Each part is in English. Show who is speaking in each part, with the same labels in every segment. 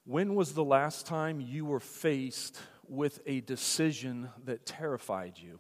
Speaker 1: When was the last time you were faced with a decision that terrified you?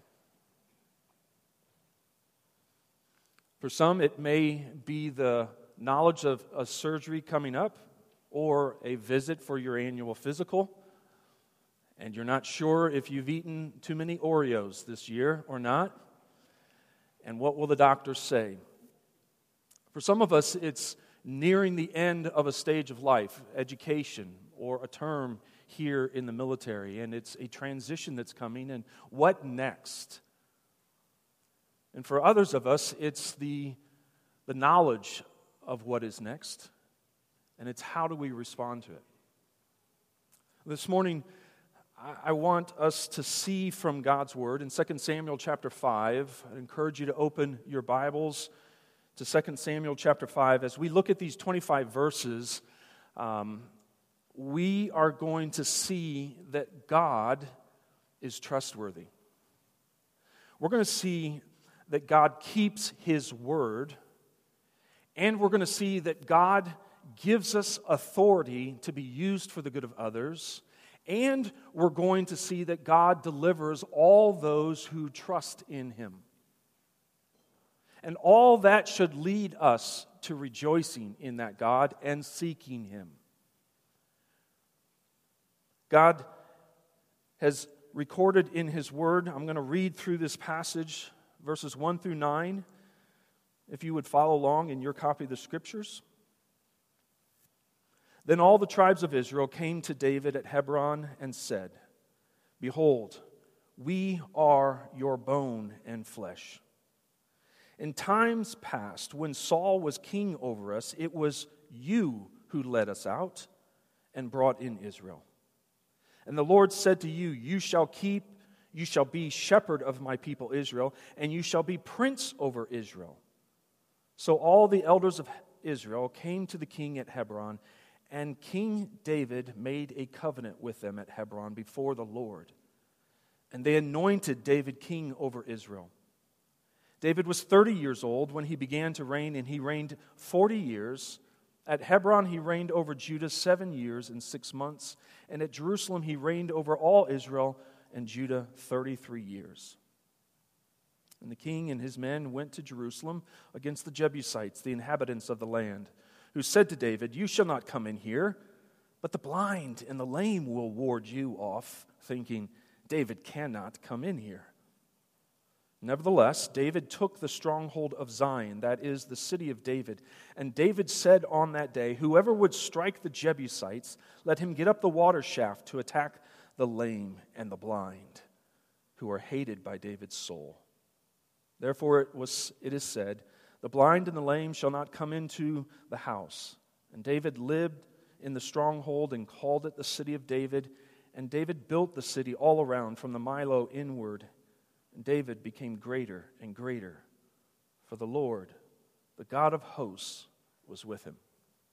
Speaker 1: For some, it may be the knowledge of a surgery coming up or a visit for your annual physical, and you're not sure if you've eaten too many Oreos this year or not, and what will the doctors say? For some of us, it's nearing the end of a stage of life, education, or a term here in the military, and it's a transition that's coming, and what next? And for others of us, it's the knowledge of what is next, and it's how do we respond to it. This morning, I want us to see from God's Word in 2 Samuel chapter 5. I encourage you to open your Bibles to 2 Samuel chapter 5. As we look at these 25 verses, we are going to see that God is trustworthy. We're going to see that God keeps His word, and we're going to see that God gives us authority to be used for the good of others, and we're going to see that God delivers all those who trust in Him. And all that should lead us to rejoicing in that God and seeking Him. God has recorded in His Word. I'm going to read through this passage, verses 1 through 9, if you would follow along in your copy of the Scriptures. Then all the tribes of Israel came to David at Hebron and said, "Behold, we are your bone and flesh. In times past, when Saul was king over us, it was you who led us out and brought in Israel. And the Lord said to you, you shall be shepherd of my people Israel, and you shall be prince over Israel." So all the elders of Israel came to the king at Hebron, and King David made a covenant with them at Hebron before the Lord. And they anointed David king over Israel. David was 30 years old when he began to reign, and he reigned 40 years. At Hebron he reigned over Judah 7 years and 6 months, and at Jerusalem he reigned over all Israel and Judah 33 years. And the king and his men went to Jerusalem against the Jebusites, the inhabitants of the land, who said to David, "You shall not come in here, but the blind and the lame will ward you off," thinking, "David cannot come in here." Nevertheless, David took the stronghold of Zion, that is, the city of David. And David said on that day, "Whoever would strike the Jebusites, let him get up the water shaft to attack the lame and the blind, who are hated by David's soul." Therefore it is said, "The blind and the lame shall not come into the house." And David lived in the stronghold and called it the city of David. And David built the city all around from the Millo inward. And David became greater and greater, for the Lord, the God of hosts, was with him.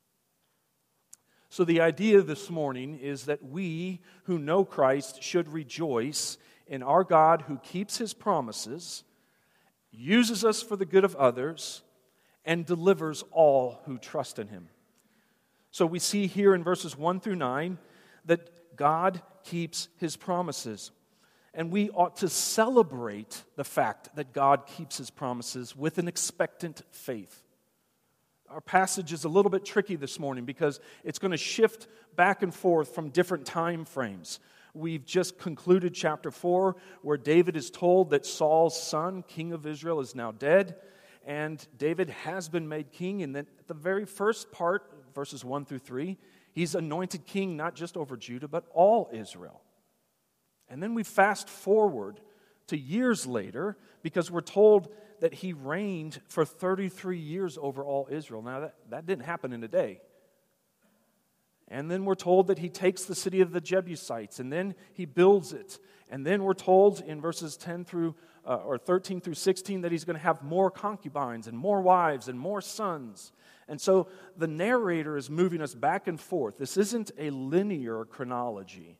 Speaker 1: So the idea this morning is that we who know Christ should rejoice in our God who keeps His promises, uses us for the good of others, and delivers all who trust in Him. So we see here in verses 1 through 9 that God keeps His promises. And we ought to celebrate the fact that God keeps His promises with an expectant faith. Our passage is a little bit tricky this morning because it's going to shift back and forth from different time frames. We've just concluded chapter 4, where David is told that Saul's son, king of Israel, is now dead, and David has been made king. And then at the very first part, verses 1 through 3, he's anointed king not just over Judah, but all Israel. And then we fast forward to years later, because we're told that he reigned for 33 years over all Israel. Now, that didn't happen in a day. And then we're told that he takes the city of the Jebusites, and then he builds it. And then we're told in verses 13 through 16 that he's going to have more concubines and more wives and more sons. And so the narrator is moving us back and forth. This isn't a linear chronology.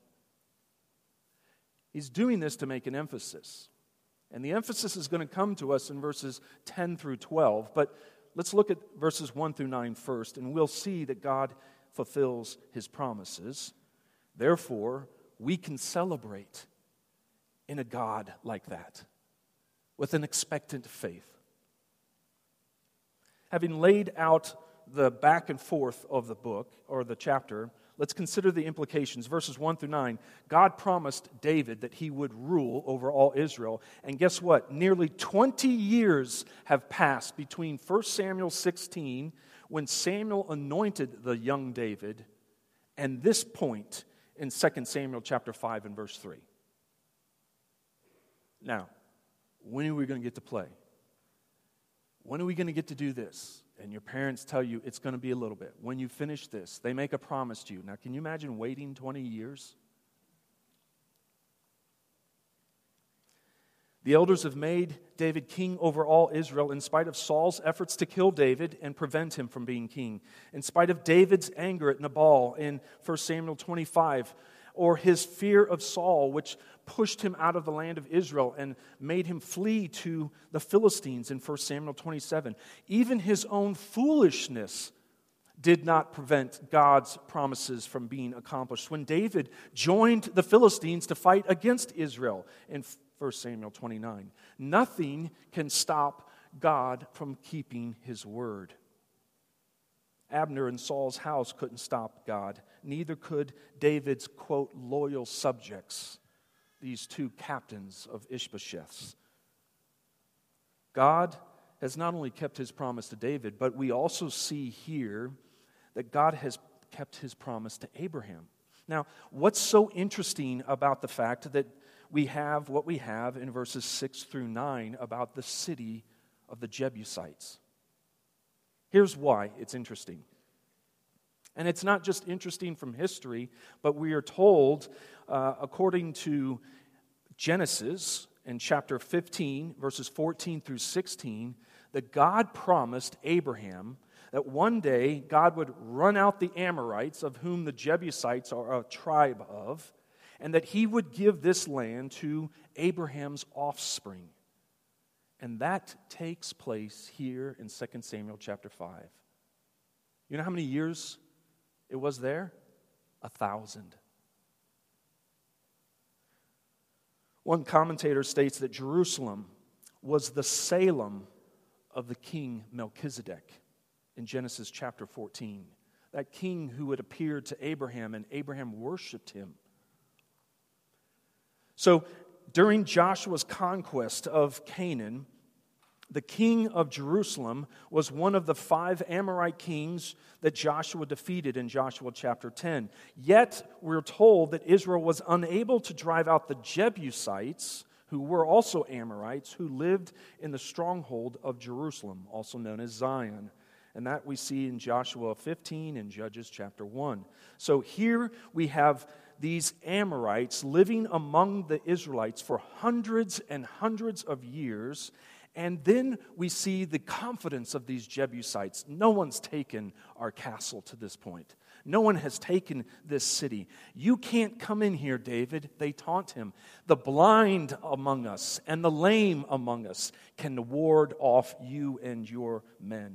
Speaker 1: He's doing this to make an emphasis. And the emphasis is going to come to us in verses 10 through 12. But let's look at verses 1 through 9 first, and we'll see that God fulfills his promises. Therefore, we can celebrate in a God like that, with an expectant faith. Having laid out the back and forth of the book, or the chapter, let's consider the implications. Verses 1 through 9, God promised David that he would rule over all Israel. And guess what? Nearly 20 years have passed between 1 Samuel 16, when Samuel anointed the young David, and this point in 2 Samuel chapter 5 and verse 3. Now, when are we going to get to play? When are we going to get to do this? And your parents tell you it's going to be a little bit. When you finish this, they make a promise to you. Now, can you imagine waiting 20 years? The elders have made David king over all Israel in spite of Saul's efforts to kill David and prevent him from being king. In spite of David's anger at Nabal in 1 Samuel 25, or his fear of Saul, which pushed him out of the land of Israel and made him flee to the Philistines in 1 Samuel 27. Even his own foolishness did not prevent God's promises from being accomplished. When David joined the Philistines to fight against Israel in 1 Samuel 29, nothing can stop God from keeping his word. Abner and Saul's house couldn't stop God. Neither could David's, quote, loyal subjects, these two captains of Ishbosheth's. God has not only kept his promise to David, but we also see here that God has kept his promise to Abraham. Now, what's so interesting about the fact that we have what we have in verses 6 through 9 about the city of the Jebusites? Here's why it's interesting. And it's not just interesting from history, but we are told, according to Genesis in chapter 15, verses 14 through 16, that God promised Abraham that one day God would run out the Amorites, of whom the Jebusites are a tribe of, and that he would give this land to Abraham's offspring. And that takes place here in 2 Samuel chapter 5. You know how many years it was there? 1,000. One commentator states that Jerusalem was the Salem of the king Melchizedek in Genesis chapter 14. That king who had appeared to Abraham, and Abraham worshiped him. So during Joshua's conquest of Canaan, the king of Jerusalem was one of the 5 Amorite kings that Joshua defeated in Joshua chapter 10. Yet, we're told that Israel was unable to drive out the Jebusites, who were also Amorites, who lived in the stronghold of Jerusalem, also known as Zion. And that we see in Joshua 15 and Judges chapter 1. So here we have these Amorites living among the Israelites for hundreds and hundreds of years. And then we see the confidence of these Jebusites. No one's taken our castle to this point. No one has taken this city. You can't come in here, David, they taunt him. The blind among us and the lame among us can ward off you and your men.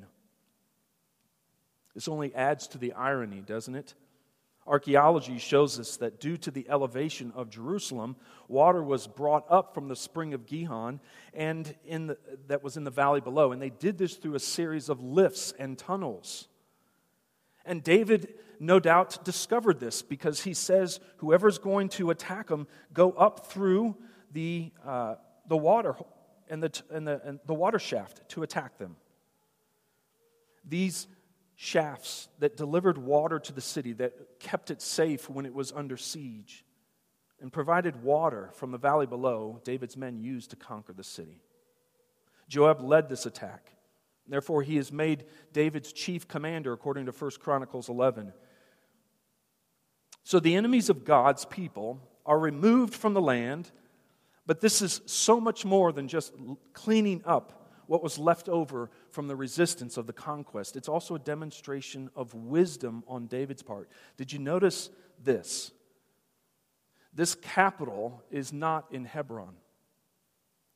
Speaker 1: This only adds to the irony, doesn't it? Archaeology shows us that due to the elevation of Jerusalem, water was brought up from the spring of Gihon and that was in the valley below. And they did this through a series of lifts and tunnels. And David, no doubt, discovered this because he says, whoever's going to attack them, go up through the water and the water shaft to attack them. These shafts that delivered water to the city, that kept it safe when it was under siege, and provided water from the valley below, David's men used to conquer the city. Joab led this attack. Therefore, he is made David's chief commander, according to 1 Chronicles 11. So the enemies of God's people are removed from the land, but this is so much more than just cleaning up what was left over from the resistance of the conquest. It's also a demonstration of wisdom on David's part. Did you notice this? This capital is not in Hebron,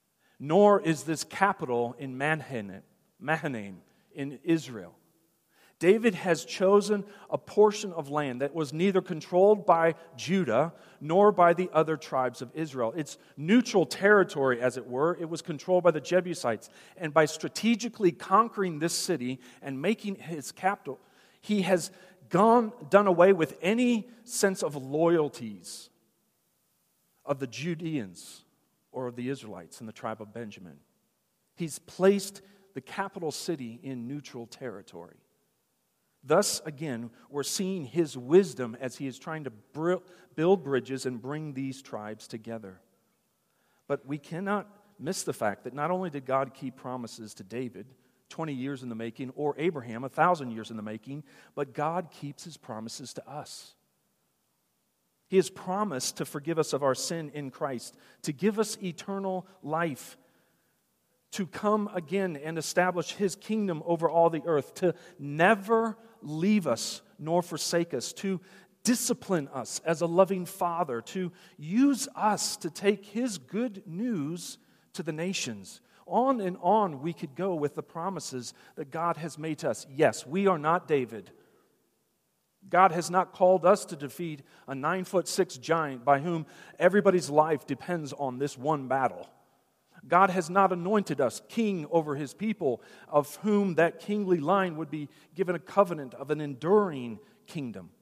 Speaker 1: nor is this capital in Mahanaim in Israel. David has chosen a portion of land that was neither controlled by Judah nor by the other tribes of Israel. It's neutral territory, as it were. It was controlled by the Jebusites. And by strategically conquering this city and making it his capital, he has done away with any sense of loyalties of the Judeans or of the Israelites in the tribe of Benjamin. He's placed the capital city in neutral territory. Thus, again, we're seeing his wisdom as he is trying to build bridges and bring these tribes together. But we cannot miss the fact that not only did God keep promises to David, 20 years in the making, or Abraham, 1,000 years in the making, but God keeps his promises to us. He has promised to forgive us of our sin in Christ, to give us eternal life, to come again and establish his kingdom over all the earth, to never leave us nor forsake us, to discipline us as a loving father, to use us to take his good news to the nations. On and on we could go with the promises that God has made to us. Yes, we are not David. God has not called us to defeat a 9'6" giant by whom everybody's life depends on this one battle. God has not anointed us king over his people, of whom that kingly line would be given a covenant of an enduring kingdom.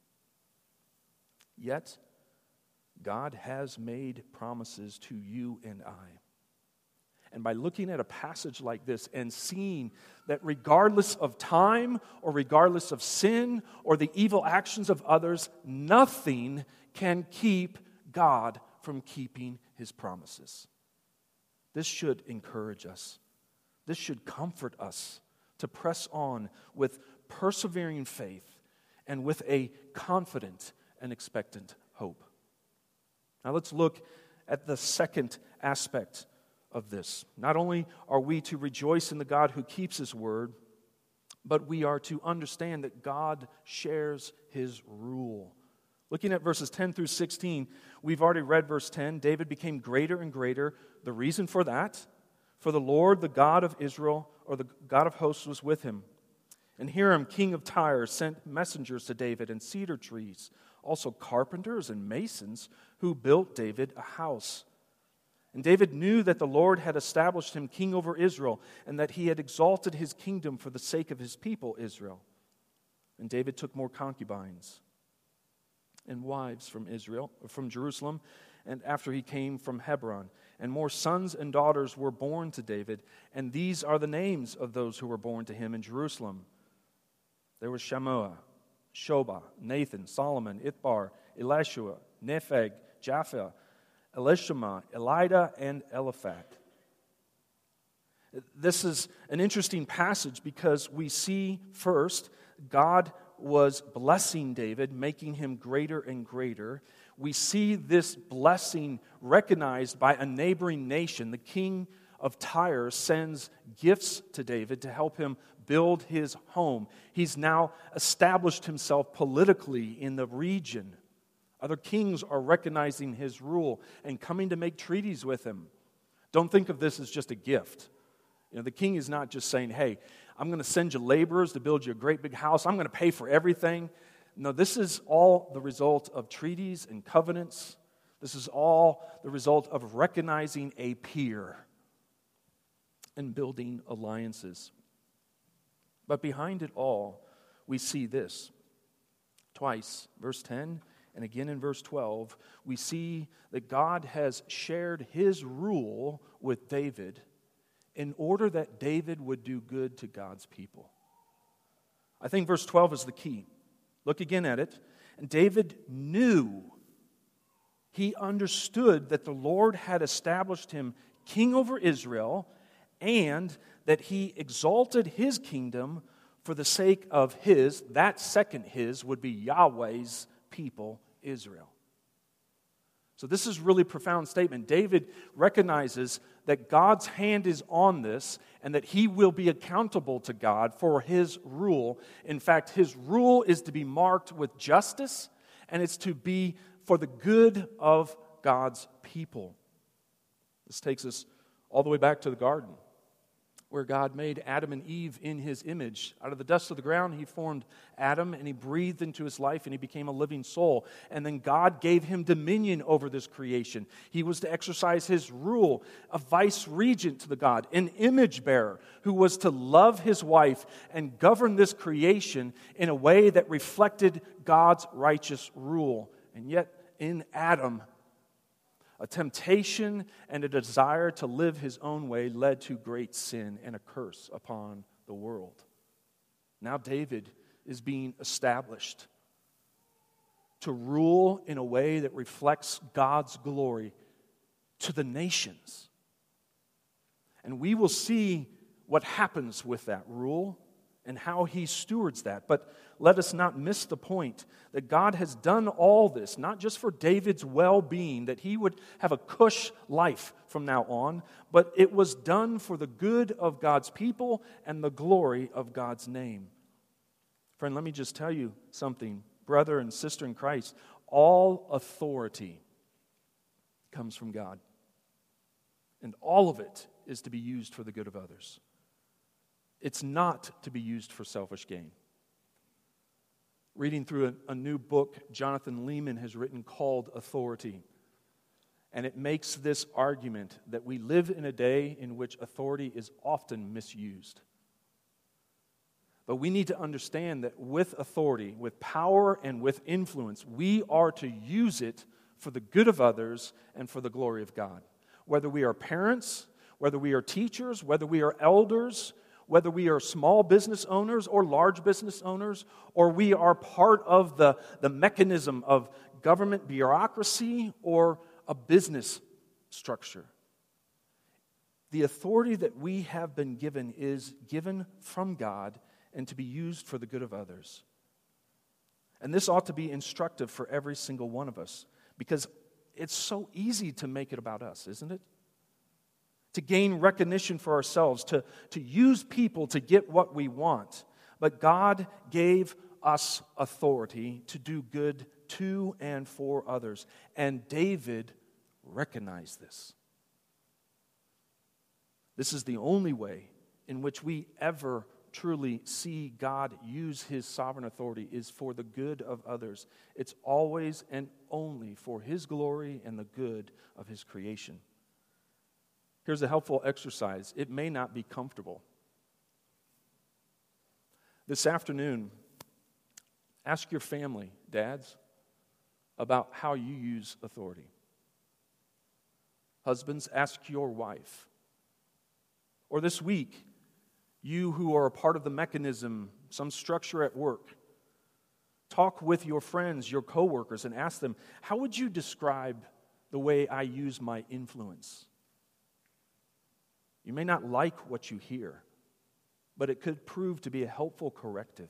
Speaker 1: Yet, God has made promises to you and I. And by looking at a passage like this and seeing that regardless of time or regardless of sin or the evil actions of others, nothing can keep God from keeping his promises. This should encourage us. This should comfort us to press on with persevering faith and with a confident and expectant hope. Now let's look at the second aspect of this. Not only are we to rejoice in the God who keeps his word, but we are to understand that God shares his rule. Looking at verses 10 through 16, we've already read verse 10. David became greater and greater. The reason for that, for the Lord, the God of Israel, or the God of hosts, was with him. And Hiram, king of Tyre, sent messengers to David and cedar trees, also carpenters and masons who built David a house. And David knew that the Lord had established him king over Israel, and that he had exalted his kingdom for the sake of his people Israel. And David took more concubines and wives from Jerusalem, and after he came from Hebron. And more sons and daughters were born to David, and these are the names of those who were born to him in Jerusalem. There was Shammua, Shobah, Nathan, Solomon, Ithbar, Elishua, Nepheg, Japhia, Elishama, Elida, and Eliphat. This is an interesting passage because we see first God was blessing David, making him greater and greater. We see this blessing recognized by a neighboring nation. The king of Tyre sends gifts to David to help him build his home. He's now established himself politically in the region. Other kings are recognizing his rule and coming to make treaties with him. Don't think of this as just a gift. The king is not just saying, hey, I'm going to send you laborers to build you a great big house. I'm going to pay for everything. No, this is all the result of treaties and covenants. This is all the result of recognizing a peer and building alliances. But behind it all, we see this. Twice, verse 10 and again in verse 12, we see that God has shared his rule with David in order that David would do good to God's people. I think verse 12 is the key. Look again at it. And David knew, he understood that the Lord had established him king over Israel, and that he exalted his kingdom for the sake of his, that second his would be Yahweh's people, Israel. So this is a really profound statement. David recognizes that God's hand is on this and that he will be accountable to God for his rule. In fact, his rule is to be marked with justice, and it's to be for the good of God's people. This takes us all the way back to the garden, where God made Adam and Eve in His image. Out of the dust of the ground, He formed Adam, and He breathed into his life, and he became a living soul. And then God gave him dominion over this creation. He was to exercise His rule, a vice-regent to the God, an image bearer who was to love his wife and govern this creation in a way that reflected God's righteous rule. And yet, in Adam, a temptation and a desire to live his own way led to great sin and a curse upon the world. Now David is being established to rule in a way that reflects God's glory to the nations. And we will see what happens with that rule and how he stewards that. But let us not miss the point that God has done all this, not just for David's well-being, that he would have a cush life from now on, but it was done for the good of God's people and the glory of God's name. Friend, let me just tell you something, brother and sister in Christ. All authority comes from God, and all of it is to be used for the good of others. It's not to be used for selfish gain. Reading through a new book Jonathan Leeman has written called Authority. And it makes this argument that we live in a day in which authority is often misused. But we need to understand that with authority, with power, and with influence, we are to use it for the good of others and for the glory of God. Whether we are parents, whether we are teachers, whether we are elders, whether we are small business owners or large business owners, or we are part of the mechanism of government bureaucracy or a business structure. The authority that we have been given is given from God and to be used for the good of others. And this ought to be instructive for every single one of us, because it's so easy to make it about us, isn't it? To gain recognition for ourselves, to use people to get what we want. But God gave us authority to do good to and for others. And David recognized this. This is the only way in which we ever truly see God use His sovereign authority is for the good of others. It's always and only for His glory and the good of His creation. Here's a helpful exercise. It may not be comfortable. This afternoon, ask your family, dads, about how you use authority. Husbands, ask your wife. Or this week, you who are a part of the mechanism, some structure at work, talk with your friends, your coworkers, and ask them, how would you describe the way I use my influence? You may not like what you hear, but it could prove to be a helpful corrective.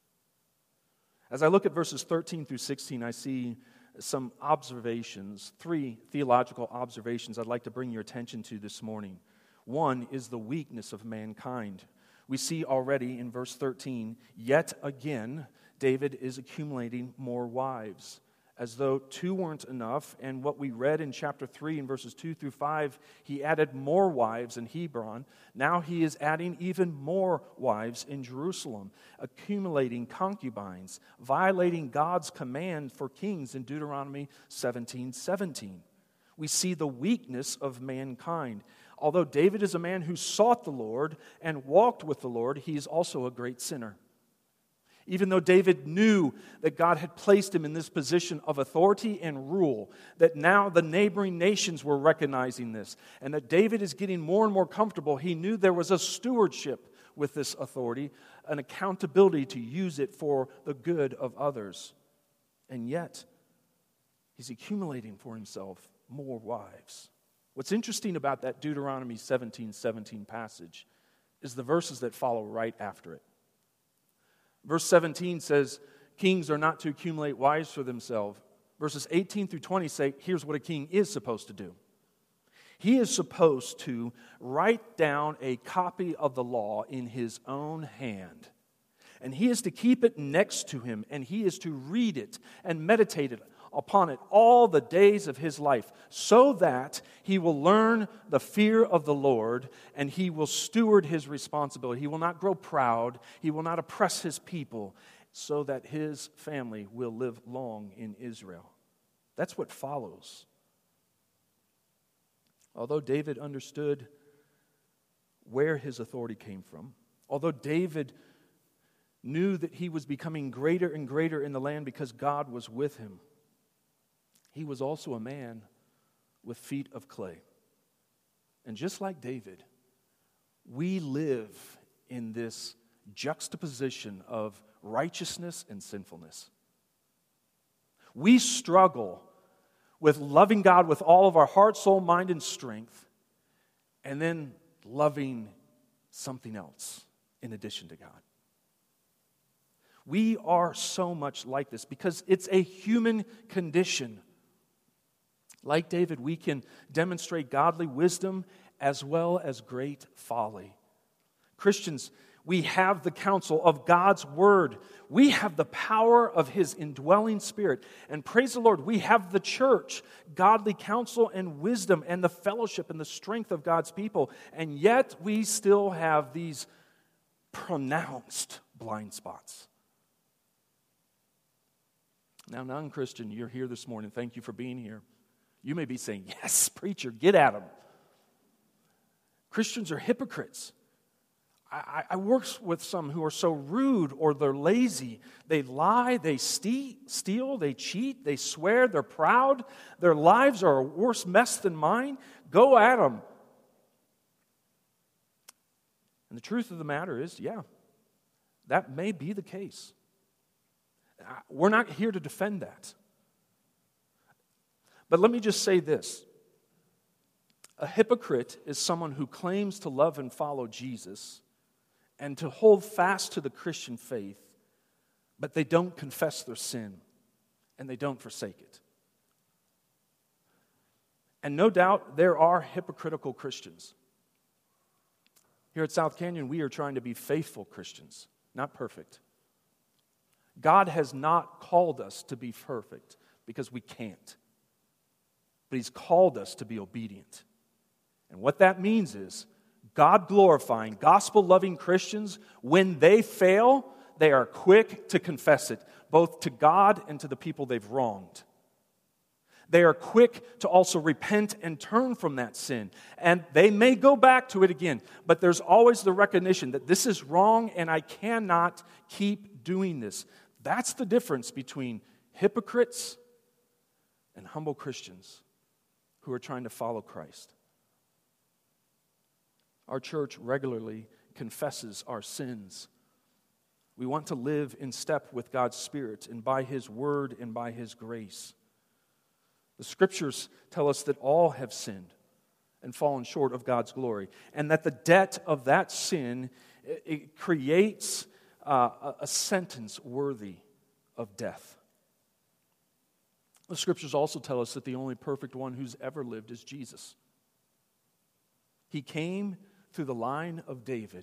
Speaker 1: As I look at verses 13 through 16, I see some observations, 3 theological observations I'd like to bring your attention to this morning. One is the weakness of mankind. We see already in verse 13, yet again, David is accumulating more wives, as though 2 weren't enough. And what we read in chapter 3 in verses 2 through 5, he added more wives in Hebron. Now he is adding even more wives in Jerusalem, accumulating concubines, violating God's command for kings in Deuteronomy 17:17. We see the weakness of mankind. Although David is a man who sought the Lord and walked with the Lord, he is also a great sinner. Even though David knew that God had placed him in this position of authority and rule, that now the neighboring nations were recognizing this, and that David is getting more and more comfortable, he knew there was a stewardship with this authority, an accountability to use it for the good of others. And yet, he's accumulating for himself more wives. What's interesting about that Deuteronomy 17:17 passage is the verses that follow right after it. Verse 17 says, kings are not to accumulate wives for themselves. Verses 18 through 20 say, here's what a king is supposed to do. He is supposed to write down a copy of the law in his own hand. And he is to keep it next to him, and he is to read it and meditate it upon it all the days of his life, so that he will learn the fear of the Lord, and he will steward his responsibility. He will not grow proud. He will not oppress his people, so that his family will live long in Israel. That's what follows. Although David understood where his authority came from, although David knew that he was becoming greater and greater in the land because God was with him, he was also a man with feet of clay. And just like David, we live in this juxtaposition of righteousness and sinfulness. We struggle with loving God with all of our heart, soul, mind, and strength, and then loving something else in addition to God. We are so much like this because it's a human condition. Like David, we can demonstrate godly wisdom as well as great folly. Christians, we have the counsel of God's Word. We have the power of His indwelling Spirit. And praise the Lord, we have the church, godly counsel and wisdom and the fellowship and the strength of God's people. And yet we still have these pronounced blind spots. Now, non-Christian, you're here this morning. Thank you for being here. You may be saying, yes, preacher, get at them. Christians are hypocrites. I work with some who are so rude or they're lazy. They lie, they steal, they cheat, they swear, they're proud. Their lives are a worse mess than mine. Go at them. And the truth of the matter is, yeah, that may be the case. We're not here to defend that. But let me just say this. A hypocrite is someone who claims to love and follow Jesus and to hold fast to the Christian faith, but they don't confess their sin and they don't forsake it. And no doubt there are hypocritical Christians. Here at South Canyon, we are trying to be faithful Christians, not perfect. God has not called us to be perfect because we can't. But He's called us to be obedient. And what that means is God-glorifying, gospel-loving Christians, when they fail, they are quick to confess it, both to God and to the people they've wronged. They are quick to also repent and turn from that sin. And they may go back to it again, but there's always the recognition that this is wrong and I cannot keep doing this. That's the difference between hypocrites and humble Christians who are trying to follow Christ. Our church regularly confesses our sins. We want to live in step with God's Spirit and by His Word and by His grace. The Scriptures tell us that all have sinned and fallen short of God's glory, and that the debt of that sin, it creates a sentence worthy of death. The Scriptures also tell us that the only perfect one who's ever lived is Jesus. He came through the line of David.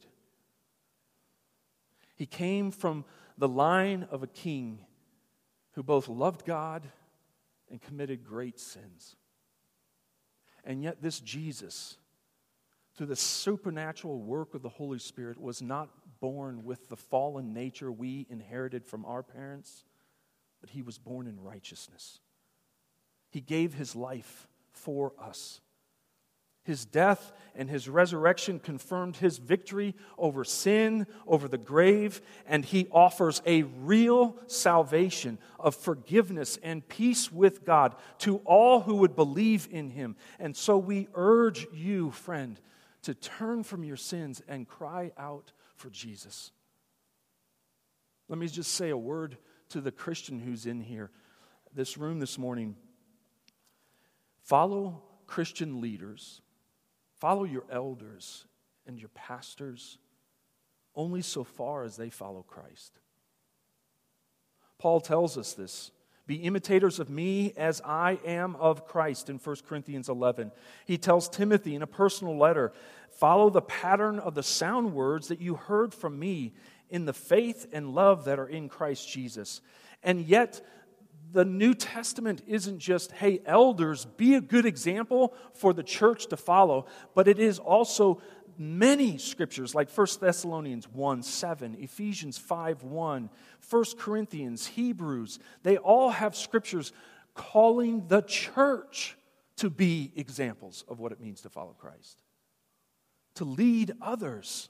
Speaker 1: He came from the line of a king who both loved God and committed great sins. And yet this Jesus, through the supernatural work of the Holy Spirit, was not born with the fallen nature we inherited from our parents, but He was born in righteousness. He gave His life for us. His death and His resurrection confirmed His victory over sin, over the grave, and He offers a real salvation of forgiveness and peace with God to all who would believe in Him. And so we urge you, friend, to turn from your sins and cry out for Jesus. Let me just say a word to the Christian who's in here, this room this morning. Follow Christian leaders. Follow your elders and your pastors only so far as they follow Christ. Paul tells us this. Be imitators of me as I am of Christ in 1 Corinthians 11. He tells Timothy in a personal letter, follow the pattern of the sound words that you heard from me in the faith and love that are in Christ Jesus. And yet, the New Testament isn't just, hey, elders, be a good example for the church to follow, but it is also many scriptures like 1 Thessalonians 1:7, Ephesians 5:1, 1 Corinthians, Hebrews. They all have scriptures calling the church to be examples of what it means to follow Christ, to lead others.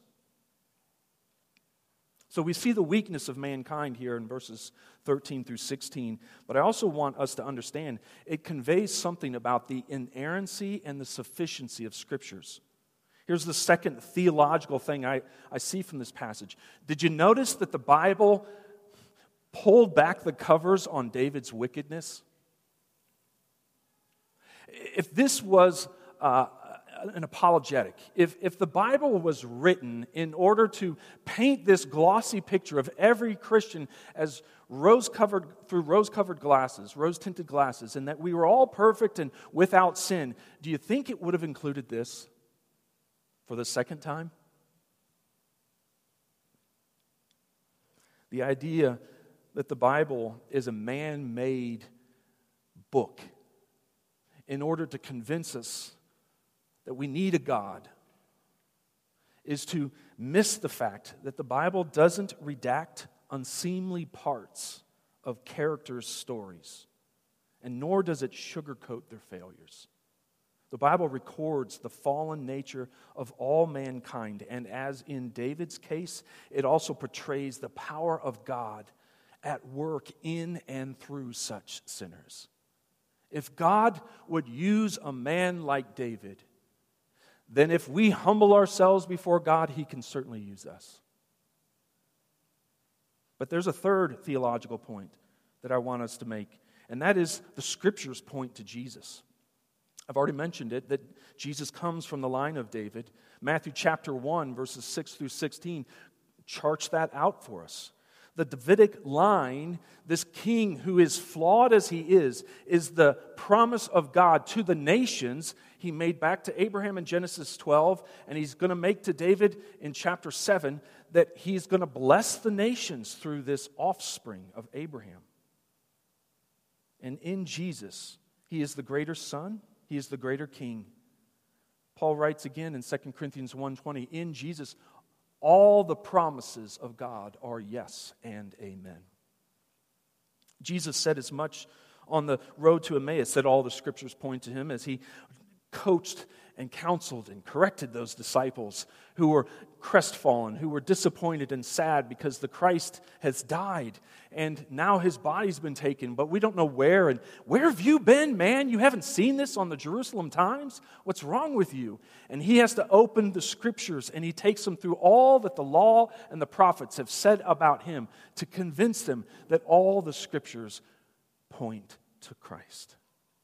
Speaker 1: So we see the weakness of mankind here in verses 13 through 16, but I also want us to understand it conveys something about the inerrancy and the sufficiency of scriptures. Here's the second theological thing I see from this passage. Did you notice that the Bible pulled back the covers on David's wickedness? If this was an apologetic, if the Bible was written in order to paint this glossy picture of every Christian as rose-tinted glasses, and that we were all perfect and without sin, do you think it would have included this for the second time? The idea that the Bible is a man-made book in order to convince us that we need a God is to miss the fact that the Bible doesn't redact unseemly parts of characters' stories, and nor does it sugarcoat their failures. The Bible records the fallen nature of all mankind, and as in David's case, it also portrays the power of God at work in and through such sinners. If God would use a man like David, then if we humble ourselves before God, He can certainly use us. But there's a third theological point that I want us to make, and that is the Scriptures point to Jesus. I've already mentioned it, that Jesus comes from the line of David. Matthew chapter 1, verses 6 through 16, charts that out for us. The Davidic line, this king who is flawed as he is the promise of God to the nations. He made back to Abraham in Genesis 12, and he's going to make to David in chapter 7 that he's going to bless the nations through this offspring of Abraham. And in Jesus, he is the greater son, he is the greater king. Paul writes again in 2 Corinthians 1:20, in Jesus, all the promises of God are yes and amen. Jesus said as much on the road to Emmaus that all the scriptures point to him as he coached and counseled and corrected those disciples who were crestfallen, who were disappointed and sad because the Christ has died and now his body's been taken, but we don't know where. And where have you been, man? You haven't seen this on the Jerusalem Times? What's wrong with you? And he has to open the scriptures and he takes them through all that the law and the prophets have said about him to convince them that all the scriptures point to Christ.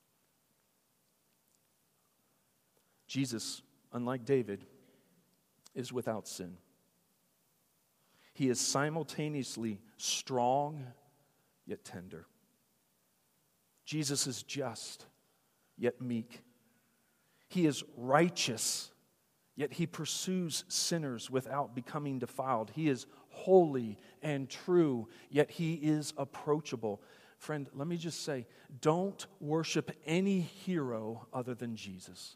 Speaker 1: Jesus, unlike David, is without sin. He is simultaneously strong yet tender. Jesus is just yet meek. He is righteous, yet he pursues sinners without becoming defiled. He is holy and true, yet he is approachable. Friend, let me just say, don't worship any hero other than Jesus.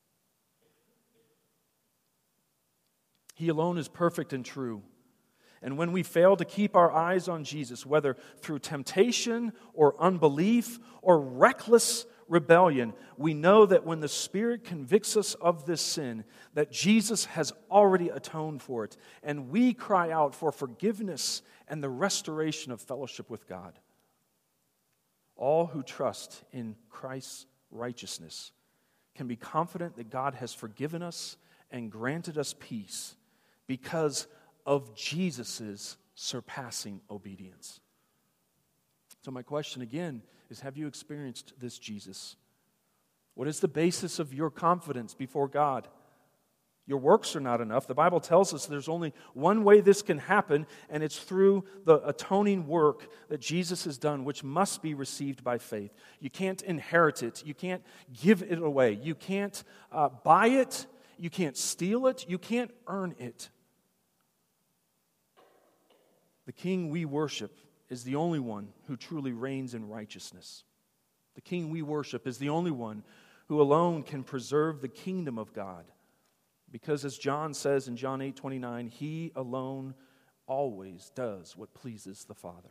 Speaker 1: He alone is perfect and true. And when we fail to keep our eyes on Jesus, whether through temptation or unbelief or reckless rebellion, we know that when the Spirit convicts us of this sin, that Jesus has already atoned for it. And we cry out for forgiveness and the restoration of fellowship with God. All who trust in Christ's righteousness can be confident that God has forgiven us and granted us peace because of Jesus' surpassing obedience. So my question again is, have you experienced this Jesus? What is the basis of your confidence before God? Your works are not enough. The Bible tells us there's only one way this can happen, and it's through the atoning work that Jesus has done, which must be received by faith. You can't inherit it. You can't give it away. You can't buy it. You can't steal it. You can't earn it. The King we worship is the only one who truly reigns in righteousness. The King we worship is the only one who alone can preserve the kingdom of God. Because as John says in John 8:29, He alone always does what pleases the Father.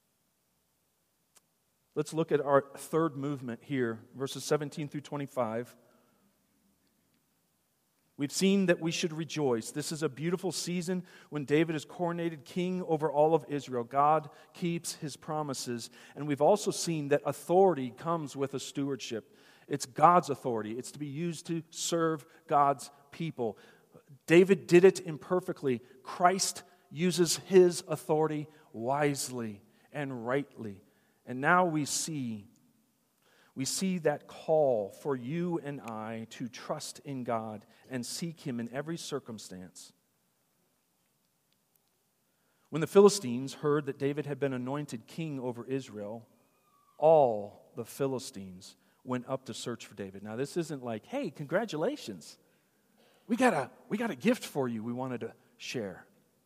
Speaker 1: Let's look at our third movement here, verses 17 through 25. We've seen that we should rejoice. This is a beautiful season when David is coronated king over all of Israel. God keeps His promises. And we've also seen that authority comes with a stewardship. It's God's authority. It's to be used to serve God's people. David did it imperfectly. Christ uses His authority wisely and rightly. And now we see that call for you and I to trust in God and seek Him in every circumstance. When the Philistines heard that David had been anointed king over Israel, all the Philistines went up to search for David. Now this isn't like, hey, congratulations. We got a gift for you we wanted to share.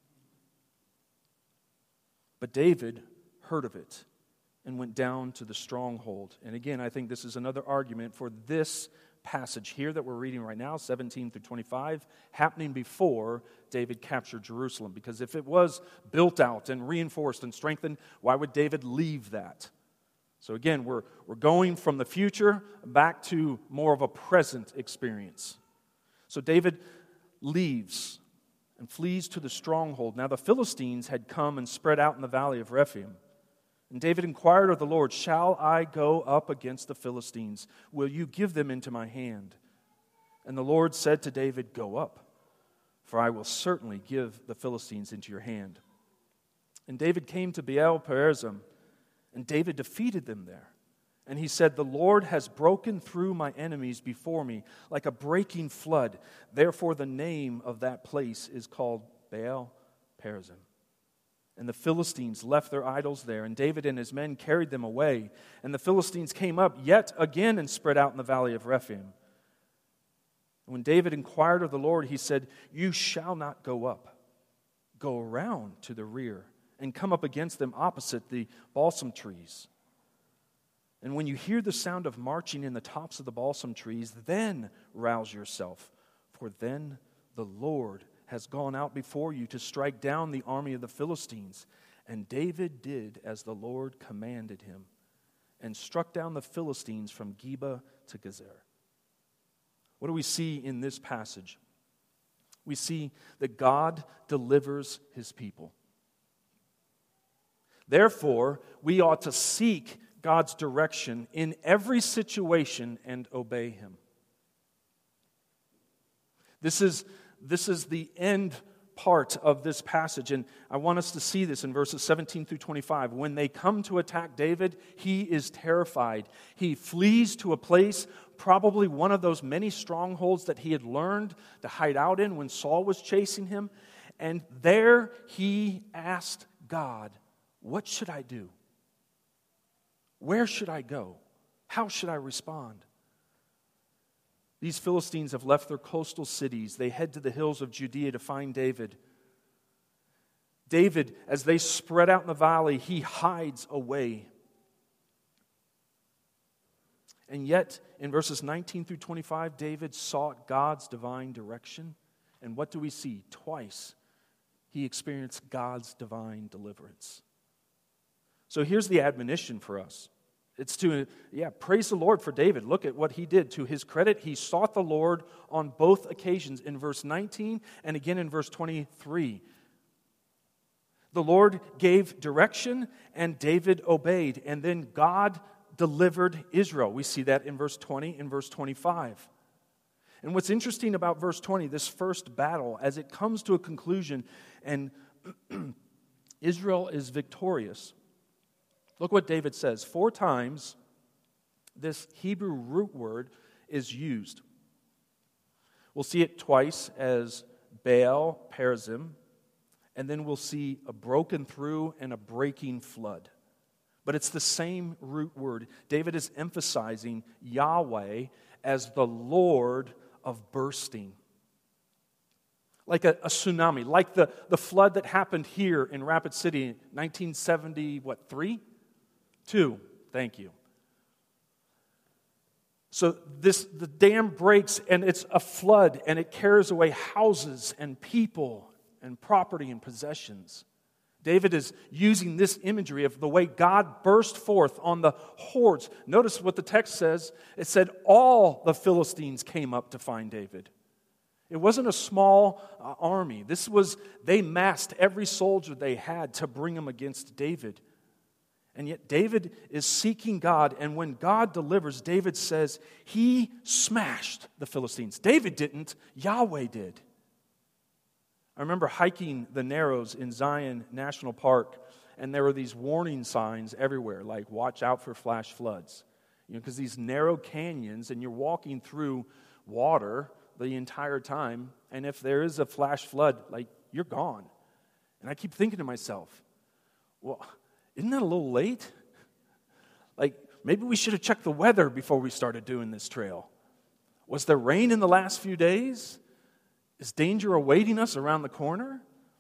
Speaker 1: But David heard of it and went down to the stronghold. And again, I think this is another argument for this passage here that we're reading right now, 17 through 25, happening before David captured Jerusalem. Because if it was built out and reinforced and strengthened, why would David leave that? So again, we're going from the future back to more of a present experience. So David leaves and flees to the stronghold. Now the Philistines had come and spread out in the valley of Rephaim. And David inquired of the Lord, shall I go up against the Philistines? Will you give them into my hand? And the Lord said to David, go up, for I will certainly give the Philistines into your hand. And David came to Baal-perazim, and David defeated them there. And he said, the Lord has broken through my enemies before me like a breaking flood. Therefore the name of that place is called Baal-perazim. And the Philistines left their idols there, and David and his men carried them away. And the Philistines came up yet again and spread out in the valley of Rephaim. And when David inquired of the Lord, he said, you shall not go up. Go around to the rear and come up against them opposite the balsam trees. And when you hear the sound of marching in the tops of the balsam trees, then rouse yourself, for then the Lord has gone out before you to strike down the army of the Philistines. And David did as the Lord commanded him, and struck down the Philistines from Geba to Gezer. What do we see in this passage? We see that God delivers His people. Therefore, we ought to seek God's direction in every situation and obey Him. This is the end part of this passage, and I want us to see this in verses 17 through 25. When they come to attack David, he is terrified. He flees to a place, probably one of those many strongholds that he had learned to hide out in when Saul was chasing him, and there he asked God, what should I do? Where should I go? How should I respond? These Philistines have left their coastal cities. They head to the hills of Judea to find David. David, as they spread out in the valley, he hides away. And yet, in verses 19 through 25, David sought God's divine direction. And what do we see? Twice, he experienced God's divine deliverance. So here's the admonition for us. It's to, praise the Lord for David. Look at what he did. To his credit, he sought the Lord on both occasions, in verse 19 and again in verse 23. The Lord gave direction and David obeyed, and then God delivered Israel. We see that in verse 20 and verse 25. And what's interesting about verse 20, this first battle, as it comes to a conclusion and Israel is victorious. Look what David says. 4 times this Hebrew root word is used. We'll see it twice as Baal-perazim, and then we'll see a broken through and a breaking flood. But it's the same root word. David is emphasizing Yahweh as the Lord of bursting. like a tsunami, like the flood that happened here in Rapid City in 1973? 2, thank you. So the dam breaks and it's a flood and it carries away houses and people and property and possessions. David is using this imagery of the way God burst forth on the hordes. Notice what the text says. It said all the Philistines came up to find David. It wasn't a small army. They massed every soldier they had to bring them against David. And yet David is seeking God, and when God delivers, David says he smashed the Philistines. David didn't, Yahweh did. I remember hiking the Narrows in Zion National Park, and there were these warning signs everywhere, like watch out for flash floods. Because these narrow canyons, and you're walking through water the entire time, and if there is a flash flood, like, you're gone. And I keep thinking to myself, well, isn't that a little late? Like, maybe we should have checked the weather before we started doing this trail. Was there rain in the last few days? Is danger awaiting us around the corner?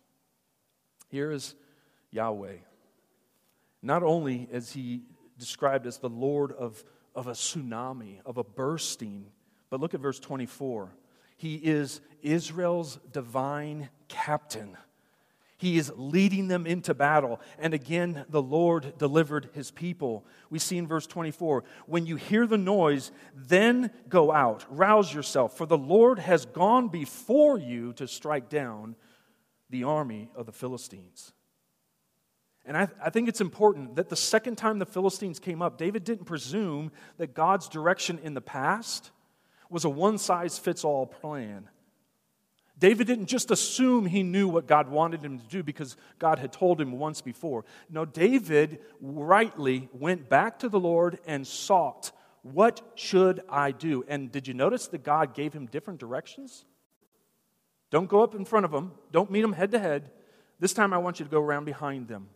Speaker 1: Here is Yahweh. Not only is he described as the Lord of a tsunami, of a bursting, but look at verse 24. He is Israel's divine captain. He is leading them into battle. And again, the Lord delivered his people. We see in verse 24, when you hear the noise, then go out, rouse yourself, for the Lord has gone before you to strike down the army of the Philistines. And I think it's important that the second time the Philistines came up, David didn't presume that God's direction in the past was a one-size-fits-all plan. David didn't just assume he knew what God wanted him to do because God had told him once before. No, David rightly went back to the Lord and sought, what should I do? And did you notice that God gave him different directions? Don't go up in front of them. Don't meet them head to head. This time I want you to go around behind them.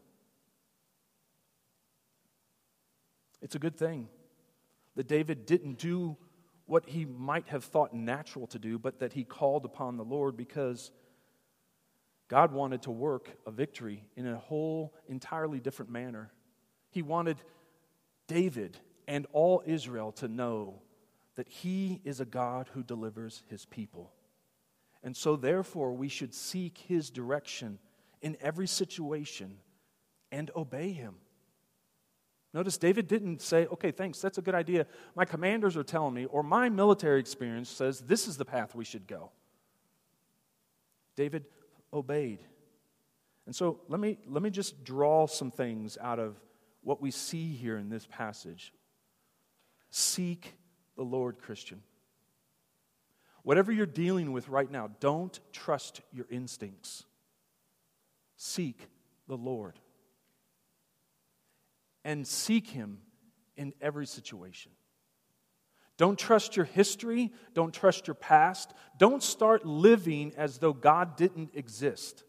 Speaker 1: It's a good thing that David didn't do what he might have thought natural to do, but that he called upon the Lord because God wanted to work a victory in a whole entirely different manner. He wanted David and all Israel to know that he is a God who delivers his people. And so therefore we should seek his direction in every situation and obey him. Notice David didn't say, okay, thanks, that's a good idea. My commanders are telling me, or my military experience says this is the path we should go. David obeyed. And so let me just draw some things out of what we see here in this passage. Seek the Lord, Christian. Whatever you're dealing with right now, don't trust your instincts. Seek the Lord. And seek him in every situation. Don't trust your history. Don't trust your past. Don't start living as though God didn't exist.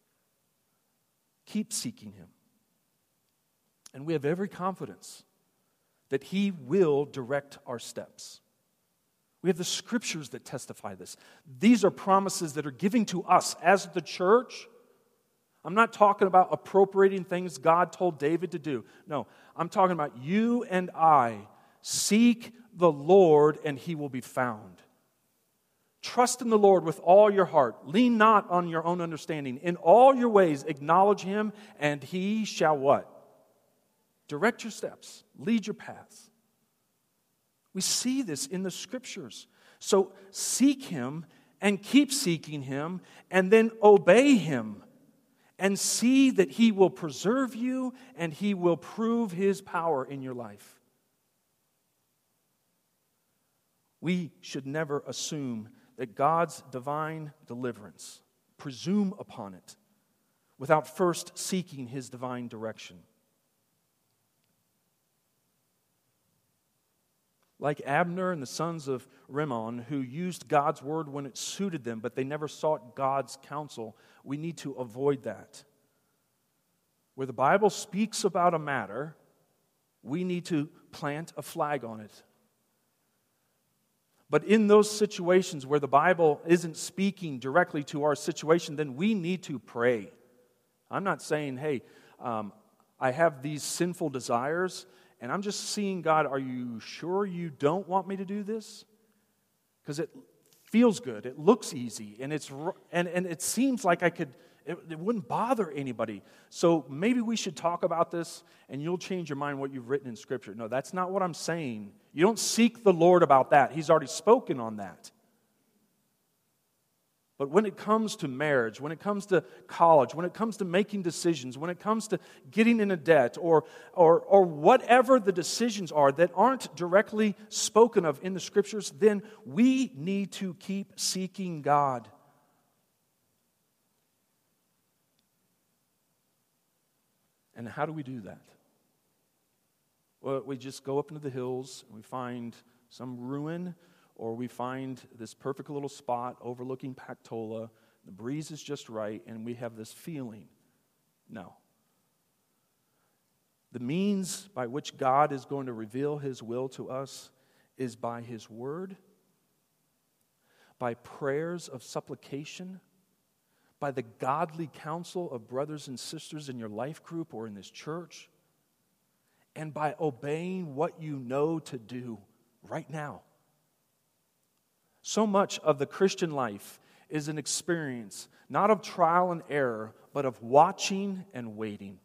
Speaker 1: Keep seeking him. And we have every confidence that he will direct our steps. We have the scriptures that testify this. These are promises that are given to us as the church. I'm not talking about appropriating things God told David to do. No, I'm talking about you and I. Seek the Lord and he will be found. Trust in the Lord with all your heart. Lean not on your own understanding. In all your ways acknowledge him and he shall what? Direct your steps. Lead your paths. We see this in the scriptures. So seek him and keep seeking him and then obey him. And see that he will preserve you and he will prove his power in your life. We should never assume that God's divine deliverance, presume upon it, without first seeking his divine direction. Like Abner and the sons of Rimmon, who used God's word when it suited them, but they never sought God's counsel, we need to avoid that. Where the Bible speaks about a matter, we need to plant a flag on it. But in those situations where the Bible isn't speaking directly to our situation, then we need to pray. I'm not saying, hey, I have these sinful desires, and I'm just seeing, God, are you sure you don't want me to do this? Because it feels good, it looks easy, and it seems like it wouldn't bother anybody. So maybe we should talk about this, and you'll change your mind what you've written in Scripture. No, that's not what I'm saying. You don't seek the Lord about that. He's already spoken on that. But when it comes to marriage, when it comes to college, when it comes to making decisions, when it comes to getting in a debt, or whatever the decisions are that aren't directly spoken of in the Scriptures, then we need to keep seeking God. And how do we do that? Well, we just go up into the hills and we find some ruin, or we find this perfect little spot overlooking Pactola. The breeze is just right, and we have this feeling. No. The means by which God is going to reveal His will to us is by His Word, by prayers of supplication, by the godly counsel of brothers and sisters in your life group or in this church, and by obeying what you know to do right now. So much of the Christian life is an experience, not of trial and error, but of watching and waiting.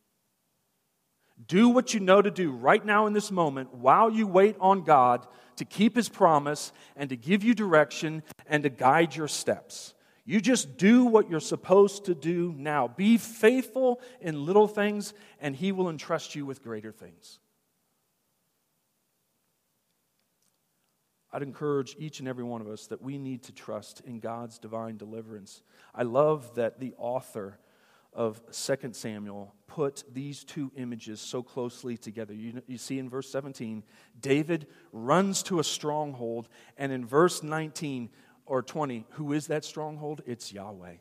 Speaker 1: Do what you know to do right now in this moment while you wait on God to keep His promise and to give you direction and to guide your steps. You just do what you're supposed to do now. Be faithful in little things, and He will entrust you with greater things. I'd encourage each and every one of us that we need to trust in God's divine deliverance. I love that the author of 2 Samuel put these two images so closely together. You see in verse 17, David runs to a stronghold, and in verse 19 or 20, who is that stronghold? It's Yahweh.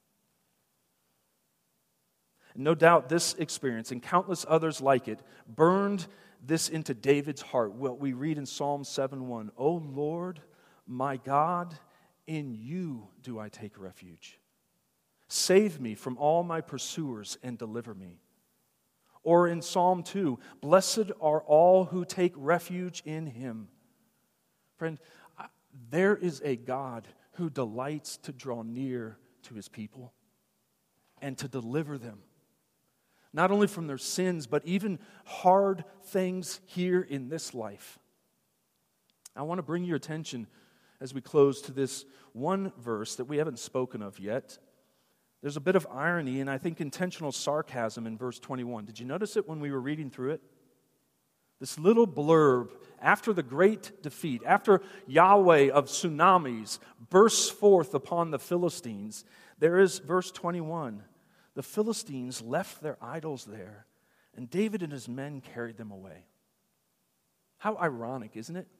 Speaker 1: No doubt this experience and countless others like it burned this into David's heart. What we read in Psalm 7:1, O Lord, my God, in you do I take refuge. Save me from all my pursuers and deliver me. Or in Psalm 2, blessed are all who take refuge in Him. Friend, there is a God who delights to draw near to His people and to deliver them, not only from their sins, but even hard things here in this life. I want to bring your attention as we close to this one verse that we haven't spoken of yet. There's a bit of irony and I think intentional sarcasm in verse 21. Did you notice it when we were reading through it? This little blurb, after the great defeat, after Yahweh of tsunamis bursts forth upon the Philistines, there is verse 21. The Philistines left their idols there, and David and his men carried them away. How ironic, isn't it?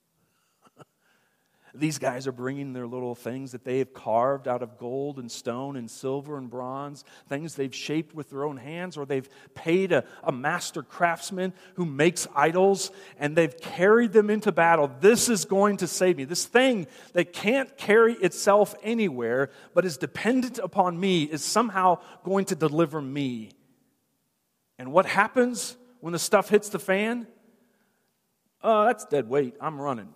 Speaker 1: These guys are bringing their little things that they have carved out of gold and stone and silver and bronze, things they've shaped with their own hands, or they've paid a master craftsman who makes idols, and they've carried them into battle. This is going to save me. This thing that can't carry itself anywhere, but is dependent upon me, is somehow going to deliver me. And what happens when the stuff hits the fan? That's dead weight. I'm running.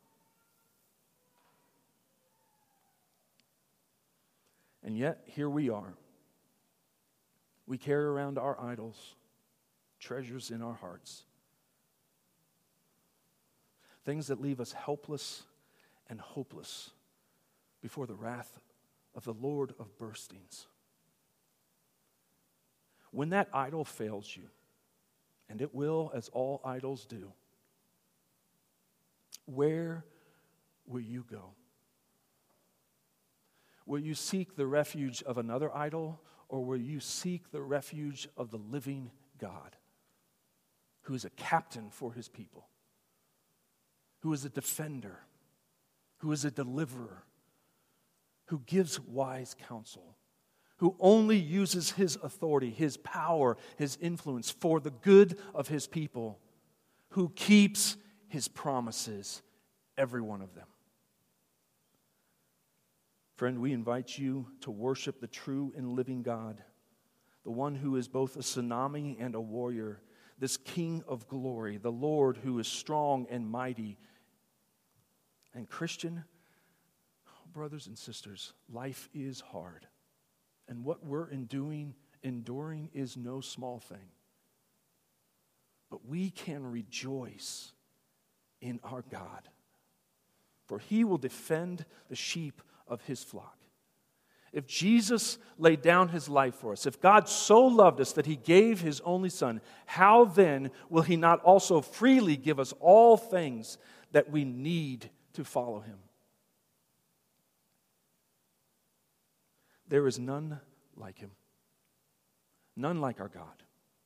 Speaker 1: And yet, here we are. We carry around our idols, treasures in our hearts. Things that leave us helpless and hopeless before the wrath of the Lord of burstings. When that idol fails you, and it will, as all idols do, where will you go? Will you seek the refuge of another idol, or will you seek the refuge of the living God, who is a captain for His people, who is a defender, who is a deliverer, who gives wise counsel, who only uses His authority, His power, His influence for the good of His people, who keeps His promises every one of them. Friend, we invite you to worship the true and living God, the one who is both a tsunami and a warrior, this King of glory, the Lord who is strong and mighty. And Christian, brothers and sisters, life is hard. And what we're enduring is no small thing. But we can rejoice in our God, for He will defend the sheep of His flock. If Jesus laid down His life for us, if God so loved us that He gave His only Son, how then will He not also freely give us all things that we need to follow Him? There is none like Him, none like our God.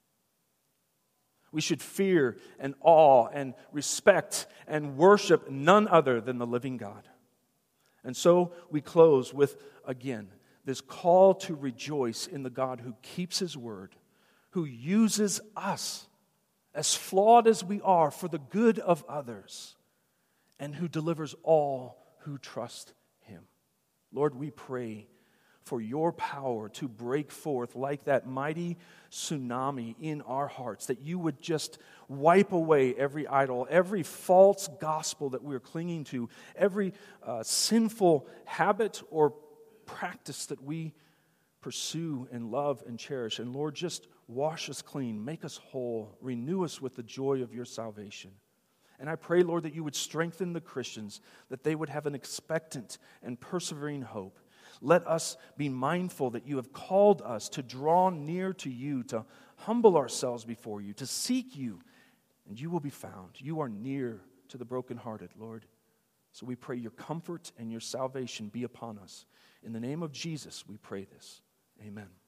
Speaker 1: We should fear and awe and respect and worship none other than the living God. And so we close with, again, this call to rejoice in the God who keeps His word, who uses us, as flawed as we are, for the good of others, and who delivers all who trust Him. Lord, we pray for your power to break forth like that mighty tsunami in our hearts, that you would just wipe away every idol, every false gospel that we're clinging to, every sinful habit or practice that we pursue and love and cherish. And Lord, just wash us clean, make us whole, renew us with the joy of your salvation. And I pray, Lord, that you would strengthen the Christians, that they would have an expectant and persevering hope. Let us be mindful that you have called us to draw near to you, to humble ourselves before you, to seek you, and you will be found. You are near to the brokenhearted, Lord. So we pray your comfort and your salvation be upon us. In the name of Jesus, we pray this. Amen.